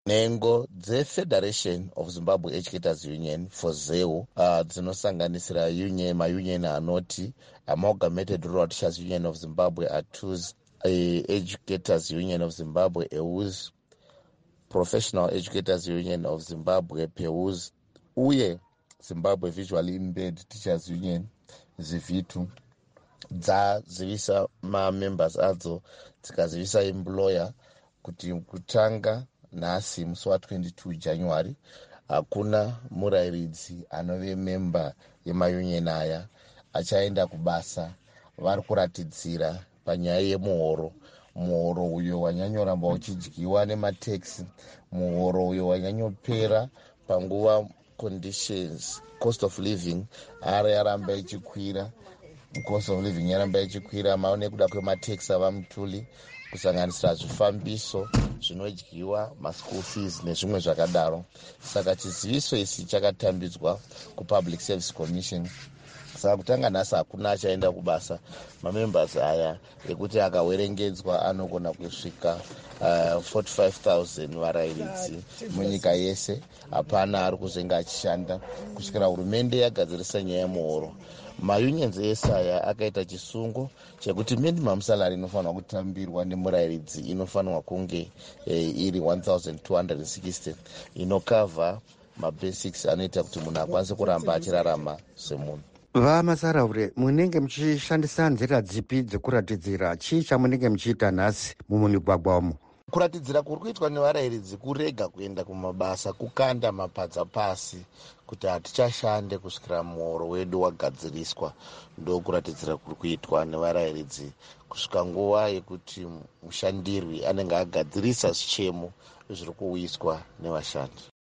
nhengo dzeFederation of Zimbabwe Educators Union for ZEU dzinosanganisira maunion anoti Amalgamated Rural Teachers Union of Zimbabwe ATUZ, Educators Union of Zimbabwe EUZ, Professional Educators Union of Zimbabwe PEUZ, uye Zimbabwe Visually Impaired Teachers Union ZIVITU dzazivisa mamembers adzo dzikazivisa employer kuti kutanga nhasi musi wa22 January hakuna murayiridzi anove memba yemayunion aya achaenda kubasa. Vari kuratidzira panyaya yemuhoro, muhoro uyo wanyanyoramba uchidyiwa nemataxi, muhoro uyo wanyanyopera panguva conditions, cost of living yaramba ichikwira, cost of living yaramba ichikwira maone kuda kwemataxi avamutuli, kusanganisira zvifambiso zvinodyiwa, maschool fees nezvimwe zvakadaro. Saka chiziviso isi chakatambidzwa kuPublic Service Commission. Saka kutanga nhasi hakuna achaenda kubasa. Mamembers aya ekuti akawerengedzwa anogona kusvika 45,000 varayiridzi munyika yese. Hapana ari kuzenge achishanda kusvikira hurumende yagadzirisa nyaya yemuhoro. Maunions ese aya akaita chisungo chekuti minimum salary inofanirwa kutambirwa nemurayiridzi inofanirwa kunge iri 1,260 inokavha mabasics anoita kuti munhu akwanise kuramba achirarama semunhu. Vamasaraure, munenge muchishandisa nzira dzipi dzekuratidzira chii chamunenge muchiita nhasi mumigwagwa umo? Kuratidzira kuri kuitwa nevarayiridzi kurega kuenda kumabasa, kukanda mapadza pasi kuti hatichashande kusvikira muhoro wedu wagadziriswa. Ndo kuratidzira kuri kuitwa nevarayiridzi kusvika nguva yekuti mushandirwi anenge agadzirisa zvichemo zviri kuuyiswa nevashandi.